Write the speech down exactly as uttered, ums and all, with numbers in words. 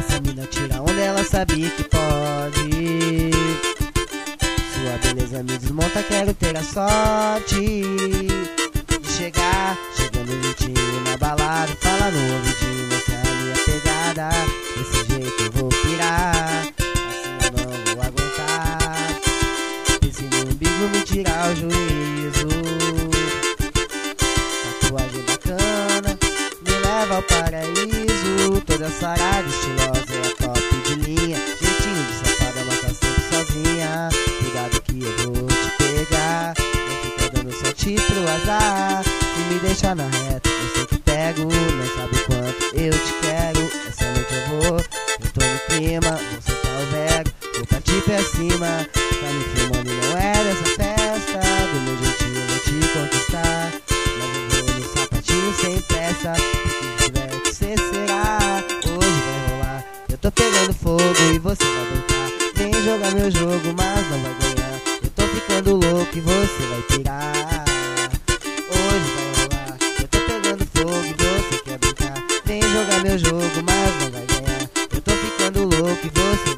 Essa mina tira onda, ela sabia que pode. Sua beleza me desmonta, quero ter a sorte de chegar, chegando juntinho na balada. Fala no ouvidinho, essa é a minha pegada. Desse jeito eu vou pirar, assim eu não vou aguentar. Esse meu umbigo me tirar o juízo. Tatuagem bacana, me leva ao paraíso. Toda sarada, estilosa, é a top de linha. Jeitinho de safada, mas tá sempre sozinha. Cuidado que eu vou te pegar, não fica dando sorte pro azar. E me deixa na reta, eu sei que pego. Não sabe o quanto eu te quero. Essa noite eu vou, eu tô no clima. Vou soltar o verbo, vou partir pra cima. Tá me filmando e não é dessa festa. Do meu jeitinho eu vou te conquistar. Mas eu vou no sapatinho sem pressa, porque tiver que ser será. Hoje vai rolar, eu tô pegando fogo e você vai brincar. Vem jogar meu jogo, mas não vai ganhar. Eu tô ficando louco e você vai pirar. Hoje vai rolar, eu tô pegando fogo e você quer brincar. Vem jogar meu jogo, mas não vai ganhar. Eu tô ficando louco e você